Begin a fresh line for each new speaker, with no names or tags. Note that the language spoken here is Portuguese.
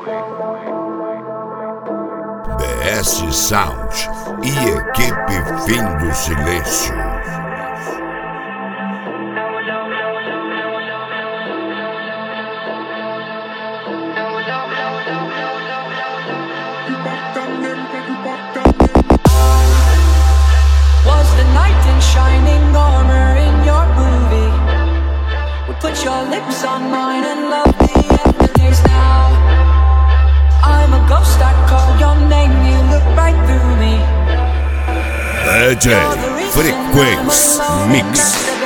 BS Sound e equipe Fim do Silêncio.
Was the knight in shining armor in your movie? Would put your lips on mine and love the aftertaste now. I'm a ghost, I call your name, you look right through me.
DJ Frequência Mix.